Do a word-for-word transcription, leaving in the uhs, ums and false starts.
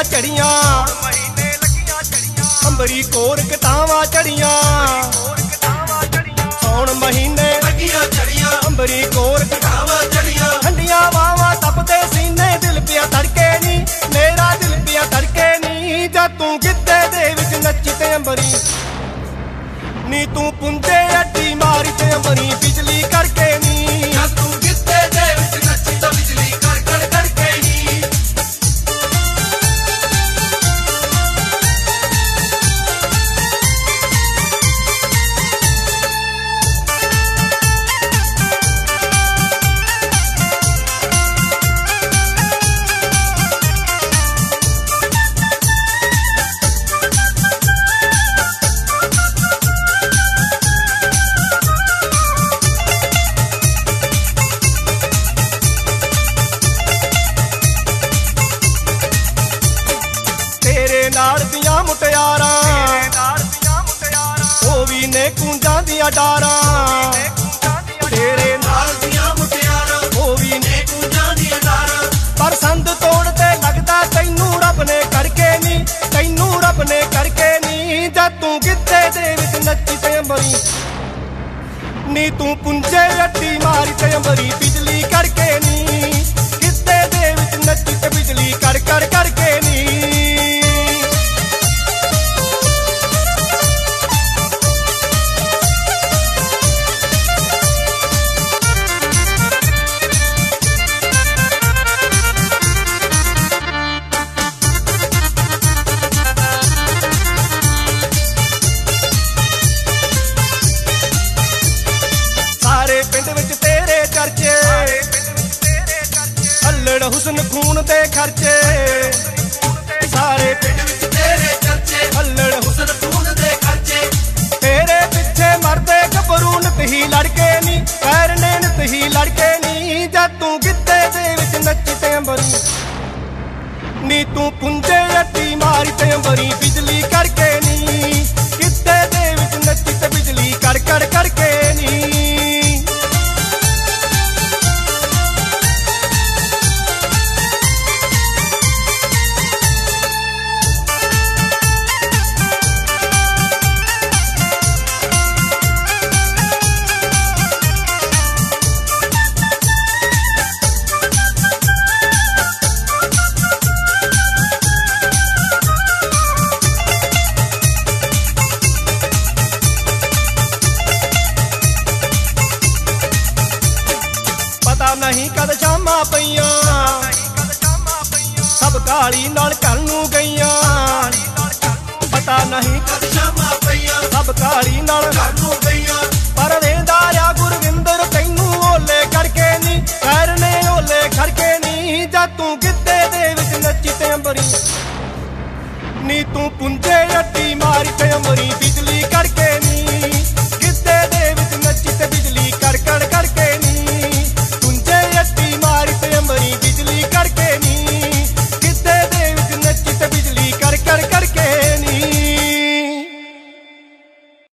चढ़िया अंबरी कोर कटावां चढ़िया सौण महीने अंबरी कोर कटावां चढ़िया ठंडिया वावां तपदे सीने दिल पिया तड़के नी मेरा दिल पिया तड़के नी जद तू गिद्धे दे विच नच्ची ते अंबरी नी तू पुंजे अड्डी मारी ते अंबरी बिजली करके नी जद तू गिद्धे दे विच नच्ची ते बिजली कर कर करके नी कूंजां दियां डारां तेरे नाल दियां मुटियारां ओ वी ने कूंजां दियां डारां पर संद तोड़ते लगदा तैनू रब ने करके नी तैनू रब ने करके नी जद तू गिद्धे दे विच नच्ची ते अंबरी नी तू पुंजे अड्डी मारी ते अंबरी बिजली करके नी गिद्धे दे विच नच्ची ते बिजली कर कर करके नी हुस्न खून दे खर्चे सारे पिंड विच तेरे चर्चे हल्लड़ हुस्न खून दे खर्चे तेरे पिछे मरदे गभरू नित ही लड़के नी पैरने नित ही लड़के नी जद तू गिद्धे दे विच नच्ची ते अंबरी नी तू पुंजे अड्डी मारी ते अंबरी बिजली करके नी गिद्धे दे विच नच्ची ते बिजली कर कर करके नी नहीं कद शामां पईयां सब काली नाल घर नूं गईयां पता नहीं कद शामां पईयां सब काली नाल घर नूं गईयां पर वेंदा आ गुरविंदर तैनू ओले करके नी खैर ने ओले करके नी जद तू गिद्धे दे विच नच्ची ते अंबरी नी तू पुंजे अड्डी मारी ते